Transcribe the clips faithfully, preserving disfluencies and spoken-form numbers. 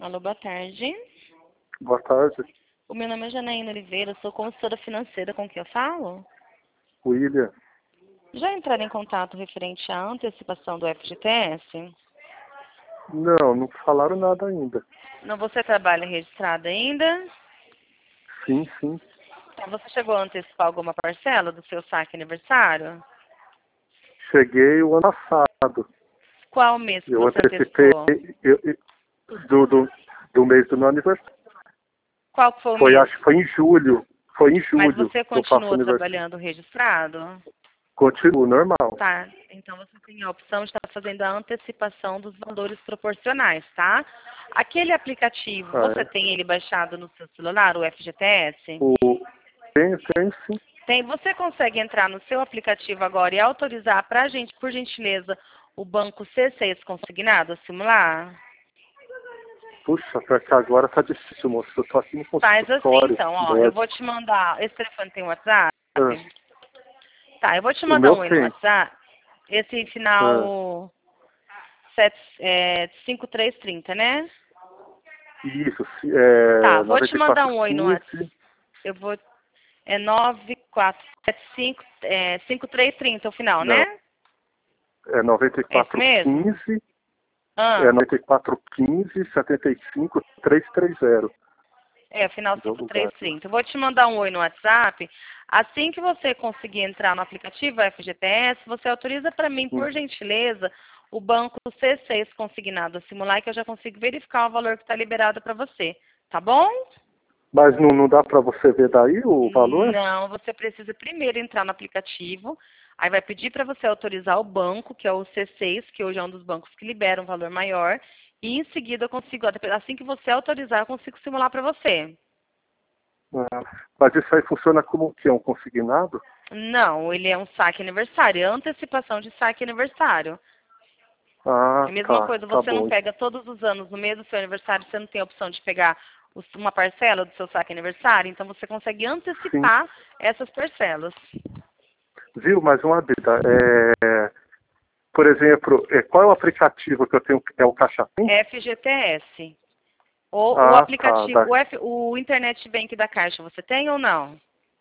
Alô, boa tarde. Boa tarde, O meu nome é Janaína Oliveira, sou consultora financeira. Com quem eu falo? William. Já entraram em contato referente à antecipação do F G T S? Não, não falaram nada ainda. Não, você trabalha registrada ainda? Sim, sim. Tá, você chegou a antecipar alguma parcela do seu saque aniversário? Cheguei o ano passado. Qual mês que Eu você antecipei antecipou? eu, eu- do, do, do mês do meu aniversário. Qual que foi o Foi, mês? acho que foi em julho. Foi em Mas julho você que eu faço continua aniversário. trabalhando registrado? Continuo, normal. Tá, então você tem a opção de estar fazendo a antecipação dos valores proporcionais, tá? Aquele aplicativo, Ah, você é. tem ele baixado no seu celular, o F G T S? O, tenho, tenho sim. Tem, você consegue entrar no seu aplicativo agora e autorizar para a gente, por gentileza, o banco C seis consignado a simular? Puxa, pra que agora tá difícil, moço. Eu tô aqui no Faz assim consultório. então, ó, eu Deve. vou te mandar, esse telefone tem WhatsApp? Ah, Tá, eu vou te o mandar meu um oi no tem. WhatsApp, esse Ah, final sete, é, cinco três trinta, né? isso, se- é, Tá, vou te noventa e mandar quatro um oi no WhatsApp. quinze. Eu vou. É nove quatro sete cinco, é, cinco três trinta o final, Não, né? é noventa e É esse quatro mesmo? quinze. É Ah, noventa e quatro quinze, setenta e cinco, trezentos e trinta. é, final Meu cinco três lugar. trinta. Eu vou te mandar um oi no WhatsApp. Assim que você conseguir entrar no aplicativo F G T S, você autoriza para mim, Hum. por gentileza, o banco C seis consignado a simular, que eu já consigo verificar o valor que está liberado para você. Tá bom? Mas não, não dá para você ver daí o valor? Não, você precisa primeiro entrar no aplicativo, aí vai pedir para você autorizar o banco, que é o C seis, que hoje é um dos bancos que libera um valor maior, e em seguida eu consigo, assim que você autorizar, eu consigo simular para você. Ah, mas isso aí funciona como o quê? Um consignado? Não, ele é um saque aniversário, é antecipação de saque aniversário. É Ah, a mesma tá, coisa, tá você não bom. pega todos os anos no mês do seu aniversário, você não tem a opção de pegar os- uma parcela do seu saque aniversário, então você consegue Sim. antecipar essas parcelas. Viu? Mais uma dúvida. É, por exemplo, é, qual é o aplicativo que eu tenho? É o Caixa Tem? F G T S. O, o Ah, tá. aplicativo, Da, o, F, o Internet Bank da Caixa, você tem ou não?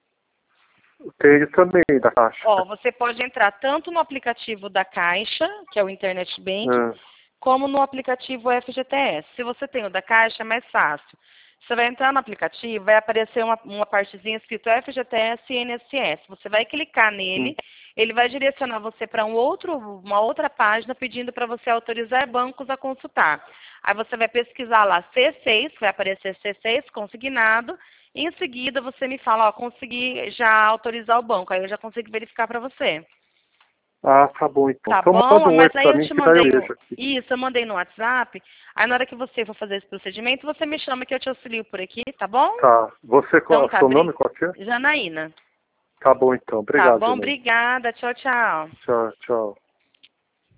tenho também da Caixa. Ó, você pode entrar tanto no aplicativo da Caixa, que é o Internet Bank, Ah, como no aplicativo F G T S. Se você tem o da Caixa, é mais fácil. Você vai entrar no aplicativo, vai aparecer uma, uma partezinha escrito F G T S e I N S S. Você vai clicar hum. nele, ele vai direcionar você para um outro, uma outra página pedindo para você autorizar bancos a consultar. Aí você vai pesquisar lá C seis, vai aparecer C seis consignado, e em seguida você me fala, ó, consegui já autorizar o banco, aí eu já consigo verificar para você. Ah, tá bom então. Tá Então manda bom? um oi Mas aí pra eu mim te que daí eu mandei no. vejo aqui. Isso, eu mandei no WhatsApp. Aí na hora que você for fazer esse procedimento, você me chama que eu te auxilio por aqui, tá bom? Tá. Você, Então qual, tá, seu nome bri... qual que é? Janaína. Tá bom então. Tá Obrigado, bom? Janaína. Obrigada. Tchau, tchau. Tchau, tchau.